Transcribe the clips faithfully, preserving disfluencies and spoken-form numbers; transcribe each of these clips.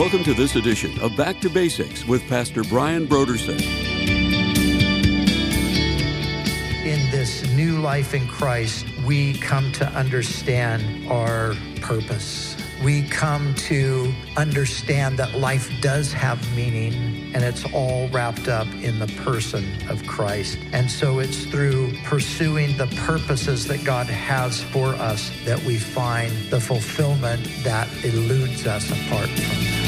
Welcome to this edition of Back to Basics with Pastor Brian Brodersen. In this new life in Christ, we come to understand our purpose. We come to understand that life does have meaning, and it's all wrapped up in the person of Christ. And so it's through pursuing the purposes that God has for us that we find the fulfillment that eludes us apart from that.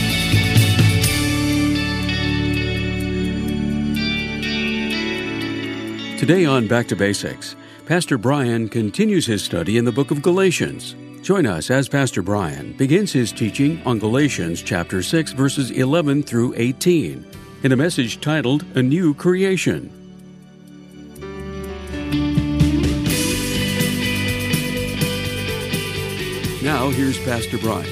Today on Back to Basics, Pastor Brian continues his study in the book of Galatians. Join us as Pastor Brian begins his teaching on Galatians chapter six, verses eleven through eighteen, in a message titled, A New Creation. Now, here's Pastor Brian.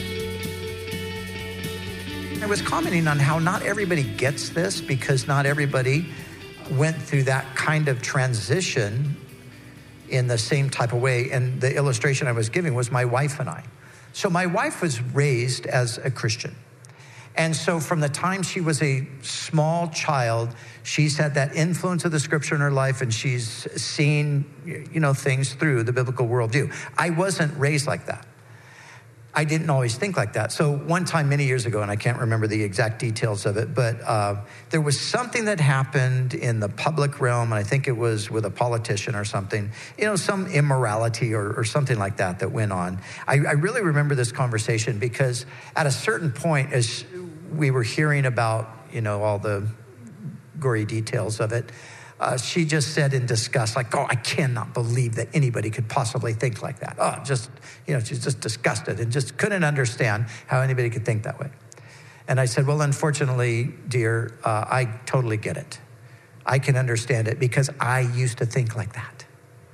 I was commenting on how not everybody gets this because not everybody went through that kind of transition in the same type of way. And the illustration I was giving was my wife and I. So my wife was raised as a Christian. And so from the time she was a small child, she's had that influence of the scripture in her life, and she's seen, you know, things through the biblical worldview. I wasn't raised like that. I didn't always think like that. So one time many years ago, and I can't remember the exact details of it, but uh, there was something that happened in the public realm, and I think it was with a politician or something, you know, some immorality or, or something like that that went on. I, I really remember this conversation because at a certain point, as we were hearing about, you know, all the gory details of it, Uh, she just said in disgust, like, oh, I cannot believe that anybody could possibly think like that. Oh, just, you know, she's just disgusted and just couldn't understand how anybody could think that way. And I said, well, unfortunately, dear, uh, I totally get it. I can understand it because I used to think like that.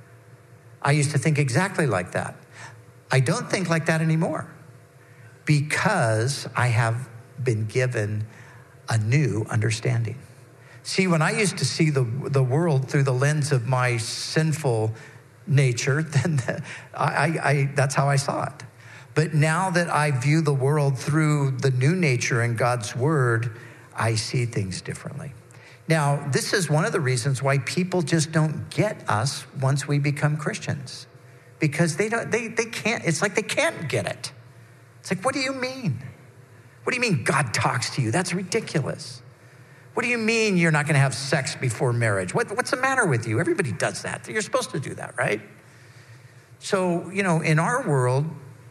I used to think exactly like that. I don't think like that anymore because I have been given a new understanding. See, when I used to see the the world through the lens of my sinful nature, then the, I, I that's how I saw it. But now that I view the world through the new nature in God's word, I see things differently. Now, this is one of the reasons why people just don't get us once we become Christians, because they don't they they can't. It's like they can't get it. It's like, what do you mean? What do you mean God talks to you? That's ridiculous. What do you mean you're not going to have sex before marriage? What, what's the matter with you? Everybody does that. You're supposed to do that, right? So, you know, in our world,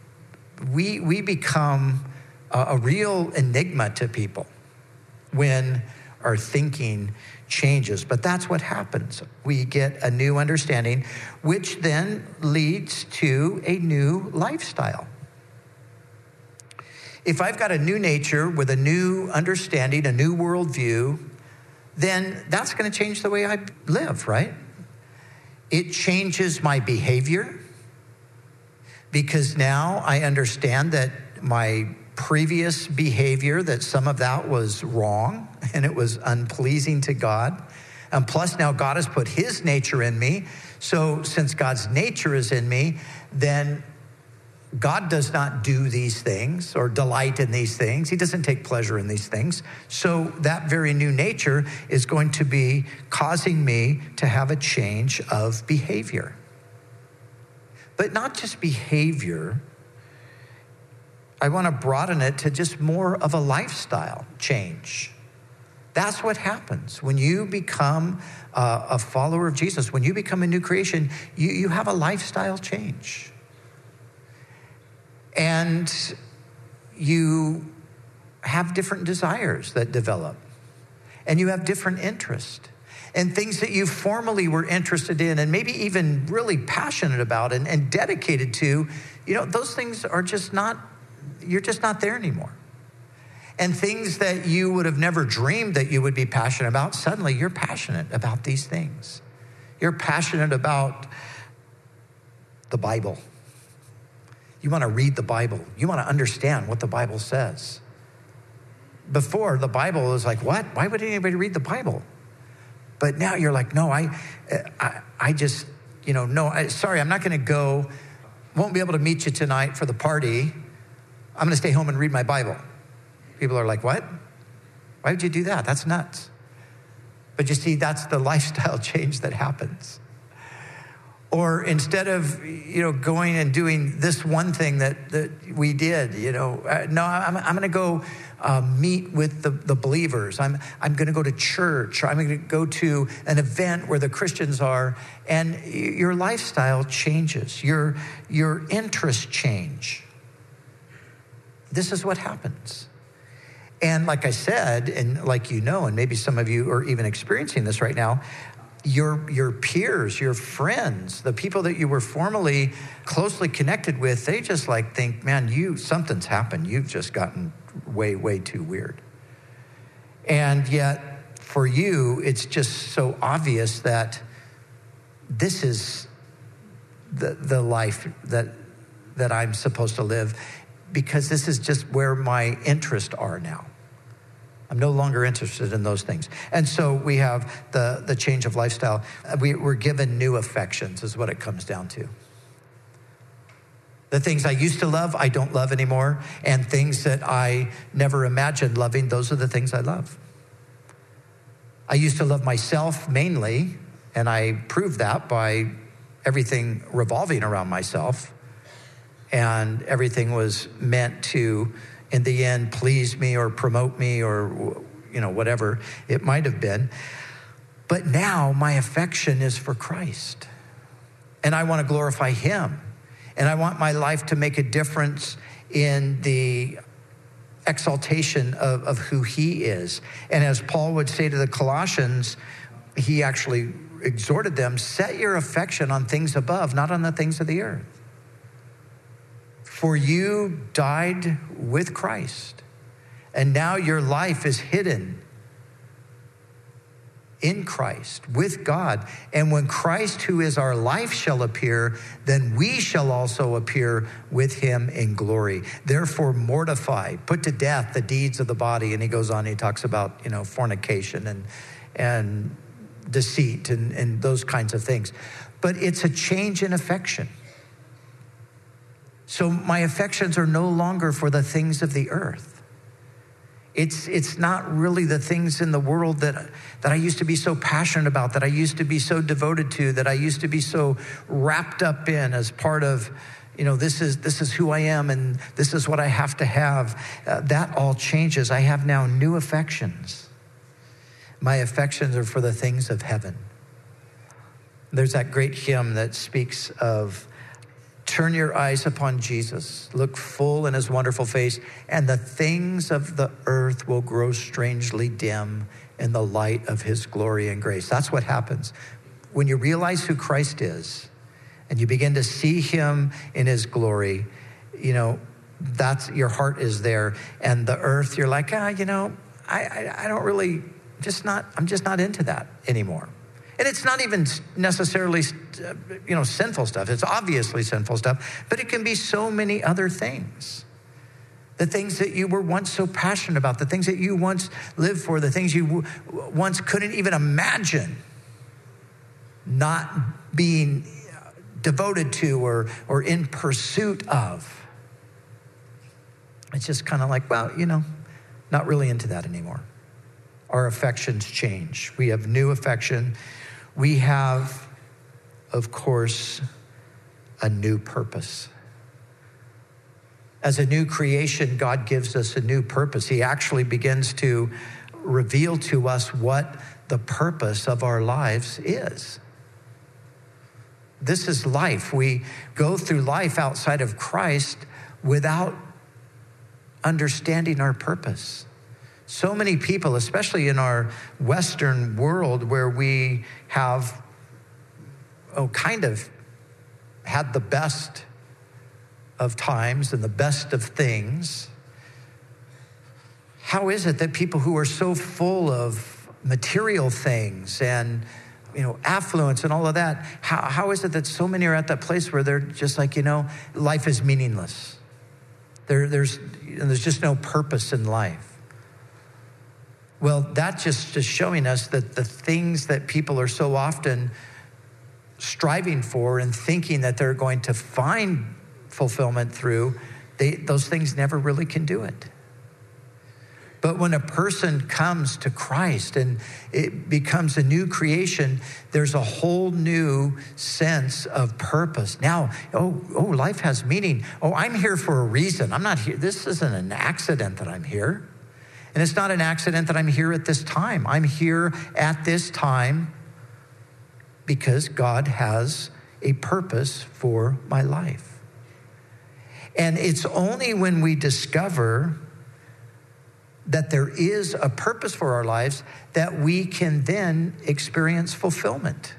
we we become a, a real enigma to people when our thinking changes. But that's what happens. We get a new understanding, which then leads to a new lifestyle. If I've got a new nature with a new understanding, a new worldview, then that's going to change the way I live, right? It changes my behavior because now I understand that my previous behavior, that some of that was wrong and it was unpleasing to God. And plus now God has put his nature in me. So since God's nature is in me, then God does not do these things or delight in these things. He doesn't take pleasure in these things. So that very new nature is going to be causing me to have a change of behavior. But not just behavior. I want to broaden it to just more of a lifestyle change. That's what happens when you become uh, a follower of Jesus. When you become a new creation, you, you have a lifestyle change. And you have different desires that develop. And you have different interests. And things that you formerly were interested in and maybe even really passionate about and, and dedicated to, you know, those things are just not, you're just not there anymore. And things that you would have never dreamed that you would be passionate about, suddenly you're passionate about these things. You're passionate about the Bible. You want to read the Bible. You want to understand what the Bible says. Before, the Bible was like, what? Why would anybody read the Bible? But now you're like, no, I I, I just, you know, no, I, sorry, I'm not going to go. Won't be able to meet you tonight for the party. I'm going to stay home and read my Bible. People are like, what? Why would you do that? That's nuts. But you see, that's the lifestyle change that happens. Or instead of, you know, going and doing this one thing that, that we did, you know, uh, no, I'm, I'm going to go uh, meet with the, the believers. I'm, I'm going to go to church. Or I'm going to go to an event where the Christians are. And your lifestyle changes. Your, your interests change. This is what happens. And like I said, and like you know, and maybe some of you are even experiencing this right now, your your peers, your friends, the people that you were formerly closely connected with, they just like think, man, you something's happened. You've just gotten way, way too weird. And yet for you, it's just so obvious that this is the the life that that I'm supposed to live, because this is just where my interests are now. I'm no longer interested in those things. And so we have the, the change of lifestyle. We, we're given new affections is what it comes down to. The things I used to love, I don't love anymore. And things that I never imagined loving, those are the things I love. I used to love myself mainly, and I proved that by everything revolving around myself. And everything was meant to, in the end, please me or promote me or, you know, whatever it might have been. But now my affection is for Christ. And I want to glorify him. And I want my life to make a difference in the exaltation of, of who he is. And as Paul would say to the Colossians, he actually exhorted them, set your affection on things above, not on the things of the earth. For you died with Christ, and now your life is hidden in Christ, with God. And when Christ, who is our life, shall appear, then we shall also appear with him in glory. Therefore, mortify, put to death the deeds of the body. And he goes on, he talks about, you know, fornication and, and deceit and, and those kinds of things. But it's a change in affection. So my affections are no longer for the things of the earth. It's it's not really the things in the world that, that I used to be so passionate about, that I used to be so devoted to, that I used to be so wrapped up in as part of, you know, this is this is who I am and this is what I have to have. Uh, that all changes. I have now new affections. My affections are for the things of heaven. There's that great hymn that speaks of, turn your eyes upon Jesus, look full in his wonderful face, and the things of the earth will grow strangely dim in the light of his glory and grace. That's what happens. When you realize who Christ is and you begin to see him in his glory, you know, that's, your heart is there. And the earth, you're like, ah, you know, I, I, I don't really, just not, I'm just not into that anymore. And it's not even necessarily, you know, sinful stuff. It's obviously sinful stuff, but it can be so many other things. The things that you were once so passionate about, the things that you once lived for, the things you once couldn't even imagine not being devoted to or, or in pursuit of. It's just kind of like, well, you know, not really into that anymore. Our affections change. We have new affection. We have, of course, a new purpose. As a new creation, God gives us a new purpose. He actually begins to reveal to us what the purpose of our lives is. This is life. We go through life outside of Christ without understanding our purpose. So many people, especially in our Western world where we have, oh, kind of had the best of times and the best of things, how is it that people who are so full of material things and, you know, affluence and all of that, how, how is it that so many are at that place where they're just like, you know, life is meaningless. There, there's, there's just no purpose in life. Well, that's just, just showing us that the things that people are so often striving for and thinking that they're going to find fulfillment through, they, those things never really can do it. But when a person comes to Christ and it becomes a new creation, there's a whole new sense of purpose. Now, oh, oh, life has meaning. Oh, I'm here for a reason. I'm not here. This isn't an accident that I'm here. And it's not an accident that I'm here at this time. I'm here at this time because God has a purpose for my life. And it's only when we discover that there is a purpose for our lives that we can then experience fulfillment.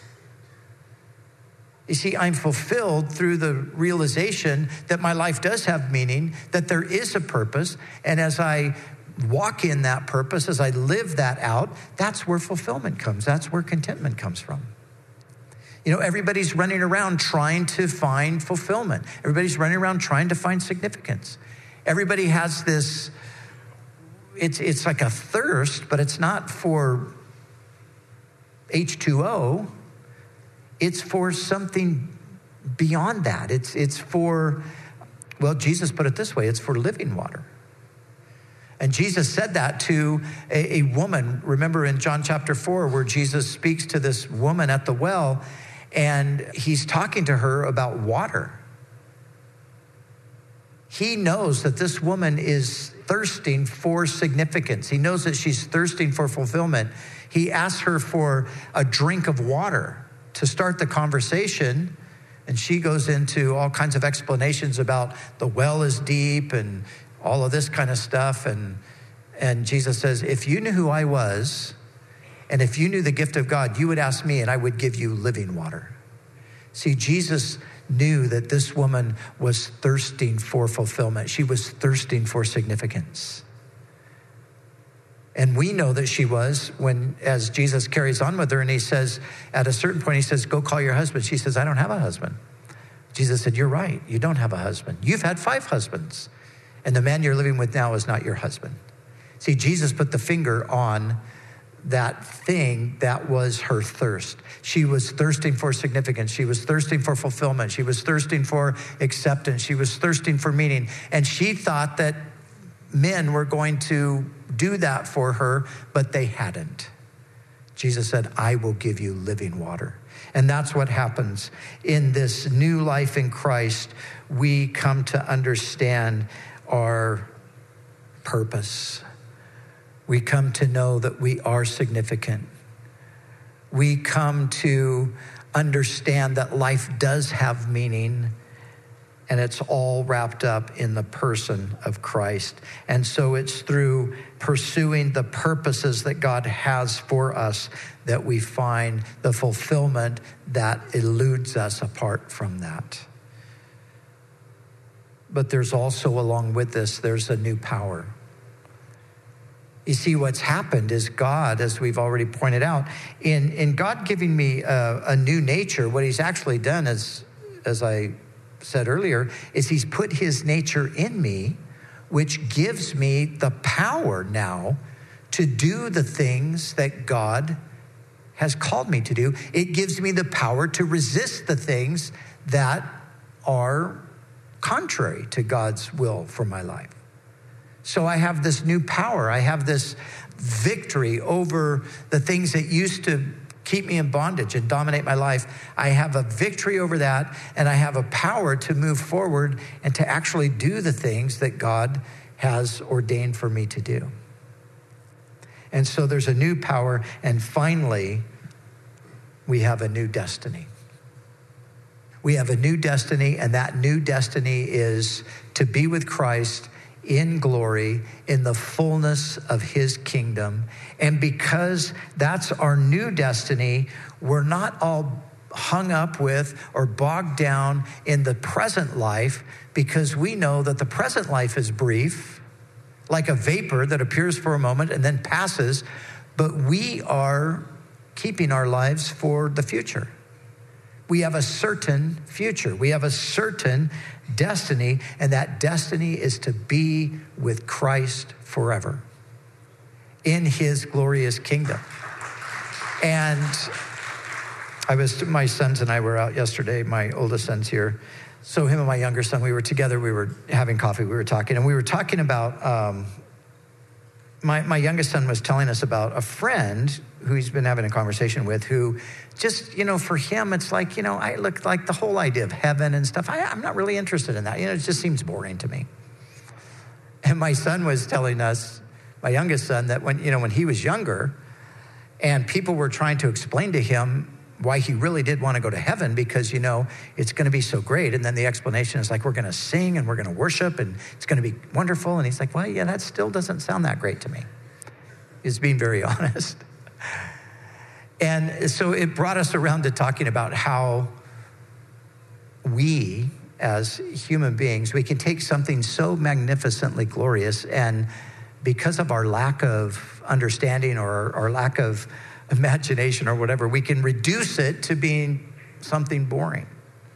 You see, I'm fulfilled through the realization that my life does have meaning, that there is a purpose, and as I walk in that purpose, as I live that out, that's where fulfillment comes. That's where contentment comes from. You know, everybody's running around trying to find fulfillment. Everybody's running around trying to find significance. Everybody has this, it's it's like a thirst, but it's not for H two O. It's for something beyond that. It's it's for, well, Jesus put it this way, it's for living water. And Jesus said that to a, a woman. Remember in John chapter four, where Jesus speaks to this woman at the well, and he's talking to her about water. He knows that this woman is thirsting for significance. He knows that she's thirsting for fulfillment. He asks her for a drink of water to start the conversation, and she goes into all kinds of explanations about the well is deep and all of this kind of stuff. And, and Jesus says, if you knew who I was, and if you knew the gift of God, you would ask me and I would give you living water. See, Jesus knew that this woman was thirsting for fulfillment. She was thirsting for significance. And we know that she was when, as Jesus carries on with her and he says, at a certain point, he says, go call your husband. She says, I don't have a husband. Jesus said, you're right. You don't have a husband. You've had five husbands. And the man you're living with now is not your husband. See, Jesus put the finger on that thing that was her thirst. She was thirsting for significance. She was thirsting for fulfillment. She was thirsting for acceptance. She was thirsting for meaning. And she thought that men were going to do that for her, but they hadn't. Jesus said, I will give you living water. And that's what happens in this new life in Christ. We come to understand our purpose. We come to know that we are significant. We come to understand that life does have meaning, and it's all wrapped up in the person of Christ. And so it's through pursuing the purposes that God has for us that we find the fulfillment that eludes us apart from that. But there's also, along with this, there's a new power. You see, what's happened is God, as we've already pointed out, in, in God giving me a, a new nature, what he's actually done is, as I said earlier, is he's put his nature in me, which gives me the power now to do the things that God has called me to do. It gives me the power to resist the things that are contrary to God's will for my life. So I have this new power. I have this victory over the things that used to keep me in bondage and dominate my life. I have a victory over that, and I have a power to move forward and to actually do the things that God has ordained for me to do. And so there's a new power, and finally, we have a new destiny. We have a new destiny, and that new destiny is to be with Christ in glory, in the fullness of his kingdom. And because that's our new destiny, we're not all hung up with or bogged down in the present life, because we know that the present life is brief, like a vapor that appears for a moment and then passes, but we are keeping our lives for the future. We have a certain future. We have a certain destiny, and that destiny is to be with Christ forever in his glorious kingdom. And I was, my sons and I were out yesterday. My oldest son's here. So him and my younger son, we were together. We were having coffee. We were talking, and we were talking about um, my, my youngest son was telling us about a friend who he's been having a conversation with who just, you know, for him, it's like, you know, I look like the whole idea of heaven and stuff. I, I'm not really interested in that. You know, it just seems boring to me. And my son was telling us, my youngest son, that when, you know, when he was younger and people were trying to explain to him why he really did want to go to heaven because, you know, it's going to be so great. And then the explanation is like, we're going to sing and we're going to worship and it's going to be wonderful. And he's like, well, yeah, that still doesn't sound that great to me. He's being very honest. And so it brought us around to talking about how we, as human beings, we can take something so magnificently glorious and because of our lack of understanding or our lack of imagination or whatever, we can reduce it to being something boring.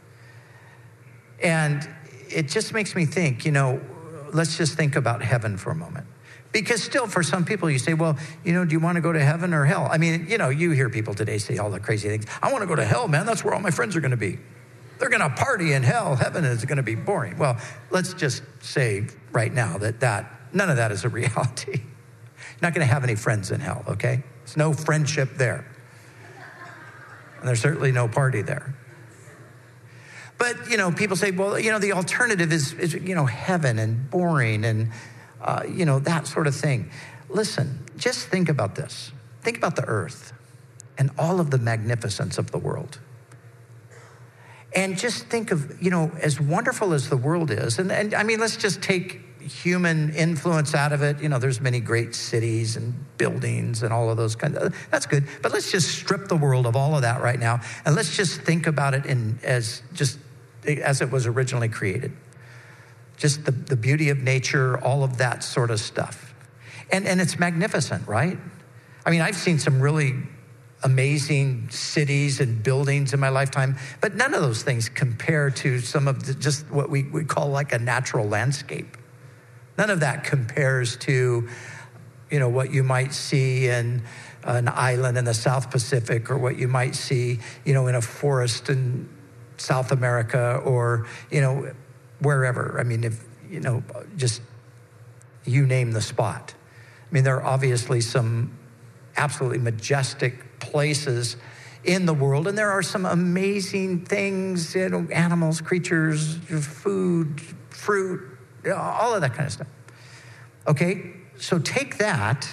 And it just makes me think, you know, let's just think about heaven for a moment. Because still, for some people, you say, well, you know, do you want to go to heaven or hell? I mean, you know, you hear people today say all the crazy things. I want to go to hell, man. That's where all my friends are going to be. They're going to party in hell. Heaven is going to be boring. Well, let's just say right now that, that none of that is a reality. You're not going to have any friends in hell, okay? There's no friendship there. And there's certainly no party there. But, you know, people say, well, you know, the alternative is, is you know, heaven and boring and, uh, you know, that sort of thing. Listen, just think about this. Think about the earth and all of the magnificence of the world. And just think of, you know, as wonderful as the world is, and, and I mean, let's just take human influence out of it. You know, there's many great cities and buildings and all of those kinds of, that's good. But let's just strip the world of all of that right now. And let's just think about it in as just as it was originally created. Just the, the beauty of nature, all of that sort of stuff. And, and it's magnificent, right? I mean, I've seen some really amazing cities and buildings in my lifetime, but none of those things compare to some of the, just what we, we call like a natural landscape. None of that compares to, you know, what you might see in an island in the South Pacific or what you might see, you know, in a forest in South America or, you know, wherever. I mean, if, you know, just you name the spot. I mean, there are obviously some absolutely majestic places in the world, and there are some amazing things, you know, animals, creatures, food, fruit, all of that kind of stuff. Okay, so take that.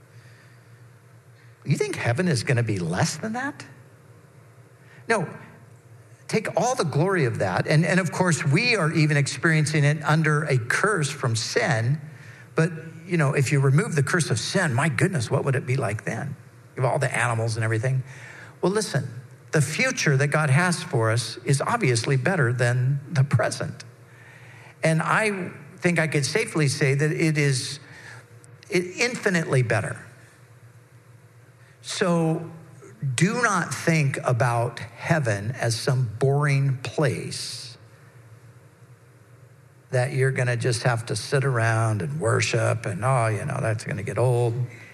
You think heaven is going to be less than that? No, take all the glory of that. And, and of course, we are even experiencing it under a curse from sin. But, you know, if you remove the curse of sin, my goodness, what would it be like then? You have all the animals and everything. Well, listen, the future that God has for us is obviously better than the present. And I think I could safely say that it is infinitely better. So do not think about heaven as some boring place that you're going to just have to sit around and worship and, oh, you know, that's going to get old.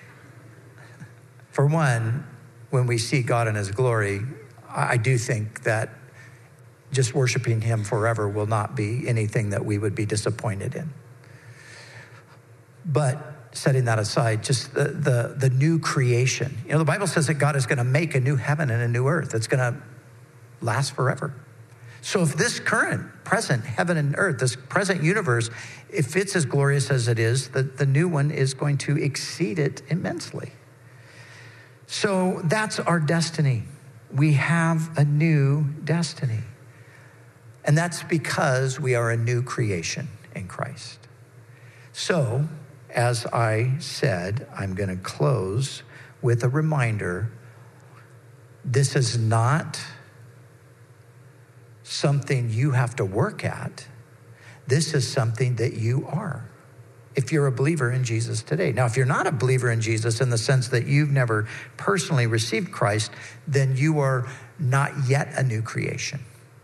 For one, when we see God in his glory, I do think that just worshiping him forever will not be anything that we would be disappointed in. But setting that aside, just the, the, the new creation. You know, the Bible says that God is going to make a new heaven and a new earth. It's going to last forever. So if this current, present heaven and earth, this present universe, if it's as glorious as it is, the, the new one is going to exceed it immensely. So that's our destiny. We have a new destiny. And that's because we are a new creation in Christ. So, as I said, I'm going to close with a reminder. This is not something you have to work at. This is something that you are, if you're a believer in Jesus today. Now, if you're not a believer in Jesus in the sense that you've never personally received Christ, then you are not yet a new creation.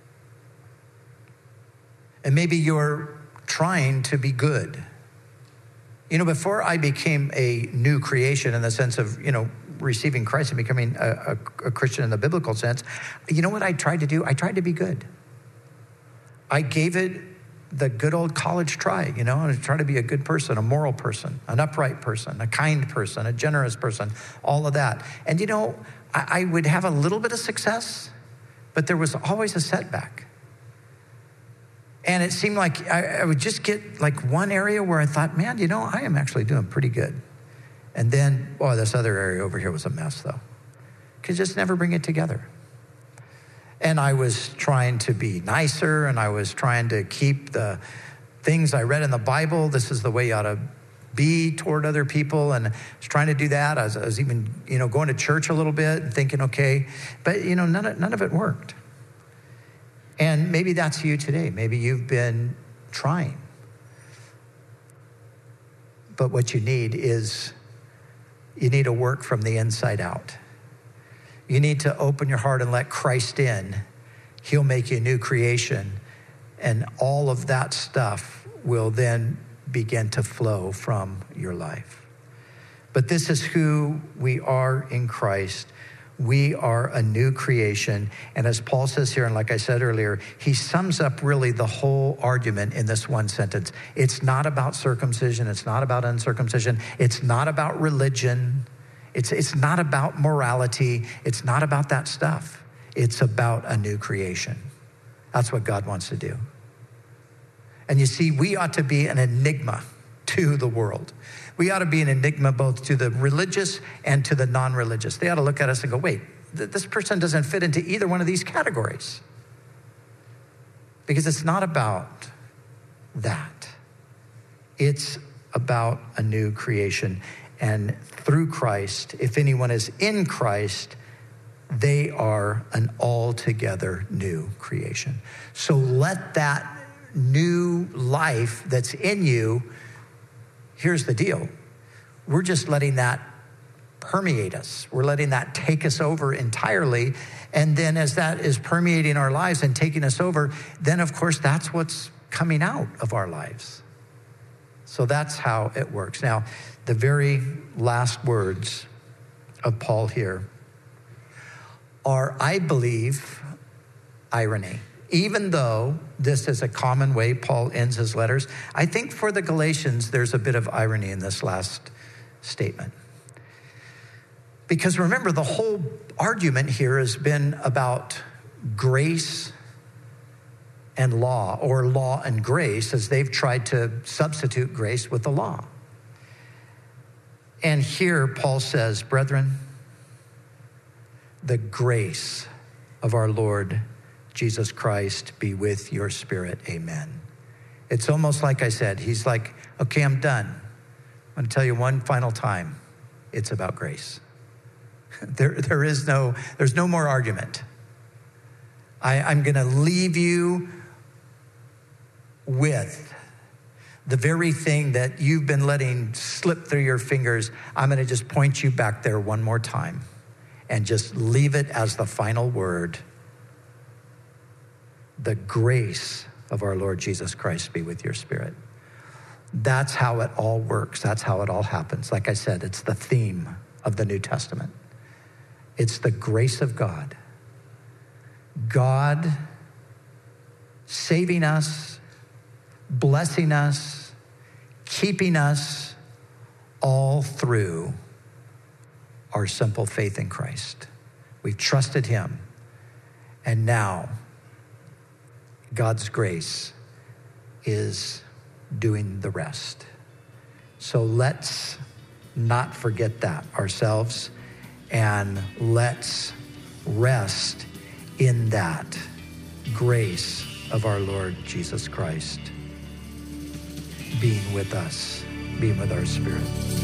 And maybe you're trying to be good. You know, before I became a new creation in the sense of, you know, receiving Christ and becoming a, a, a Christian in the biblical sense, you know what I tried to do? I tried to be good. I gave it the good old college try, you know, and try to be a good person, a moral person, an upright person, a kind person, a generous person, all of that. And, you know, I, I would have a little bit of success, but there was always a setback. And it seemed like I, I would just get like one area where I thought, man, you know, I am actually doing pretty good. And then, oh, this other area over here was a mess, though. Could just never bring it together. And I was trying to be nicer, and I was trying to keep the things I read in the Bible. This is the way you ought to be toward other people. And I was trying to do that. I was, I was even, you know, going to church a little bit and thinking, okay. But, you know, none of, none of it worked. And maybe that's you today. Maybe you've been trying. But what you need is, you need to work from the inside out. You need to open your heart and let Christ in. He'll make you a new creation. And all of that stuff will then begin to flow from your life. But this is who we are in Christ. We are a new creation. And as Paul says here, and like I said earlier, he sums up really the whole argument in this one sentence. It's not about circumcision. It's not about uncircumcision. It's not about religion. It's, it's not about morality. It's not about that stuff. It's about a new creation. That's what God wants to do. And you see, we ought to be an enigma to the world. We ought to be an enigma both to the religious and to the non-religious. They ought to look at us and go, wait, th- this person doesn't fit into either one of these categories. Because it's not about that. It's about a new creation. And through Christ, if anyone is in Christ, they are an altogether new creation. So let that new life that's in you, here's the deal. We're just letting that permeate us. We're letting that take us over entirely. And then as that is permeating our lives and taking us over, then of course that's what's coming out of our lives. So that's how it works. Now, the very last words of Paul here are, I believe, irony. Even though this is a common way Paul ends his letters, I think for the Galatians, there's a bit of irony in this last statement. Because remember, the whole argument here has been about grace and law, or law and grace, as they've tried to substitute grace with the law. And here Paul says, brethren, the grace of our Lord Jesus Christ be with your spirit. Amen. It's almost like I said, he's like, okay, I'm done. I'm going to tell you one final time. It's about grace. There, there is no, there's no more argument. I, I'm going to leave you with the very thing that you've been letting slip through your fingers. I'm going to just point you back there one more time and just leave it as the final word. The grace of our Lord Jesus Christ be with your spirit. That's how it all works. That's how it all happens. Like I said, it's the theme of the New Testament. It's the grace of God. God saving us, blessing us, keeping us all through our simple faith in Christ. We've trusted him. And now God's grace is doing the rest. So let's not forget that ourselves, and let's rest in that grace of our Lord Jesus Christ being with us, being with our spirit.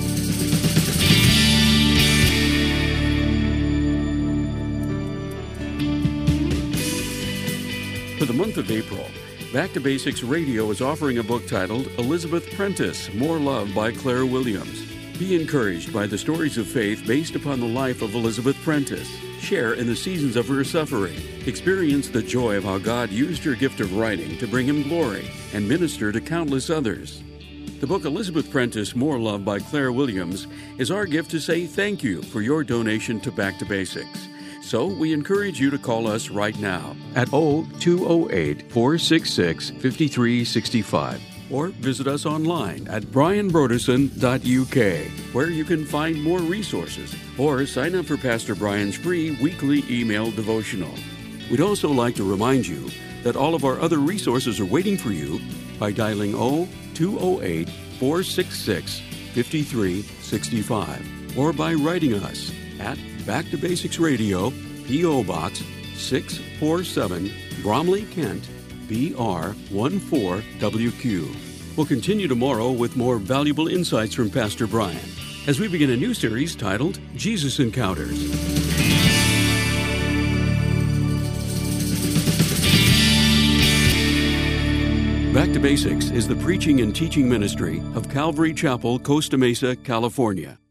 For the month of April, Back to Basics Radio is offering a book titled Elizabeth Prentiss, More Love by Claire Williams. Be encouraged by the stories of faith based upon the life of Elizabeth Prentiss. Share in the seasons of her suffering. Experience the joy of how God used her gift of writing to bring him glory and minister to countless others. The book Elizabeth Prentiss, More Love by Claire Williams is our gift to say thank you for your donation to Back to Basics. So we encourage you to call us right now at two oh eight, four six six, five three six five or visit us online at brian broderson dot u k, where you can find more resources or sign up for Pastor Brian's free weekly email devotional. We'd also like to remind you that all of our other resources are waiting for you by dialing two oh eight, four six six, five three six five or by writing us at Back to Basics Radio, P O Box six forty-seven, Bromley, Kent, B R one four W Q. We'll continue tomorrow with more valuable insights from Pastor Brian as we begin a new series titled Jesus Encounters. Back to Basics is the preaching and teaching ministry of Calvary Chapel, Costa Mesa, California.